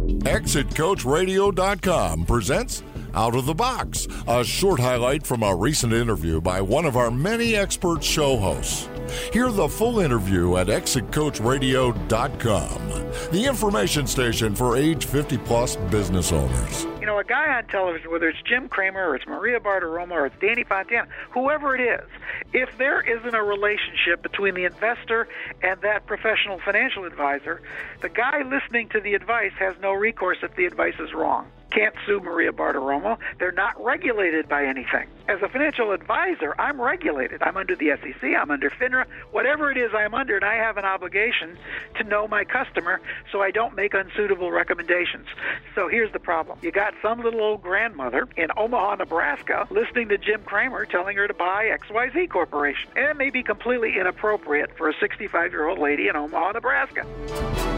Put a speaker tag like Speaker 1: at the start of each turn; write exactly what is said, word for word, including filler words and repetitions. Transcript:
Speaker 1: Exit Coach Radio dot com presents Out of the Box, a short highlight from a recent interview by one of our many expert show hosts. Hear the full interview at Exit Coach Radio dot com, the information station for age fifty plus business owners.
Speaker 2: You know, a guy on television, whether it's Jim Cramer or it's Maria Bartiromo or it's Danny Fontana, whoever it is, if there isn't a relationship between the investor and that professional financial advisor, the guy listening to the advice has no recourse if the advice is wrong. Can't sue Maria Bartiromo. They're not regulated by anything. As a financial advisor, I'm regulated. I'm under the S E C, I'm under FINRA, whatever it is I'm under, and I have an obligation to know my customer so I don't make unsuitable recommendations. So here's the problem. You got some little old grandmother in Omaha, Nebraska, listening to Jim Cramer telling her to buy X Y Z Corporation. And it may be completely inappropriate for a sixty-five-year-old lady in Omaha, Nebraska.